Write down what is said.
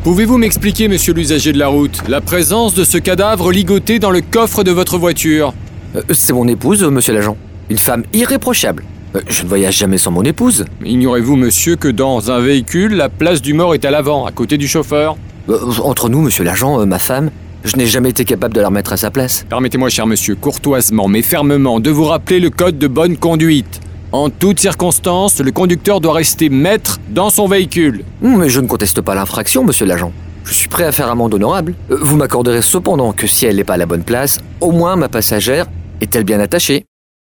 Pouvez-vous m'expliquer, monsieur l'usager de la route, la présence de ce cadavre ligoté dans le coffre de votre voiture? C'est mon épouse, monsieur l'agent. Une femme irréprochable. Je ne voyage jamais sans mon épouse. Ignorez-vous, monsieur, que dans un véhicule, la place du mort est à l'avant, à côté du chauffeur? Entre nous, monsieur l'agent, ma femme, je n'ai jamais été capable de la remettre à sa place. Permettez-moi, cher monsieur, courtoisement mais fermement, de vous rappeler le code de bonne conduite. En toutes circonstances, le conducteur doit rester maître dans son véhicule. Mais je ne conteste pas l'infraction, monsieur l'agent. Je suis prêt à faire amende honorable. Vous m'accorderez cependant que si elle n'est pas à la bonne place, au moins ma passagère est-elle bien attachée?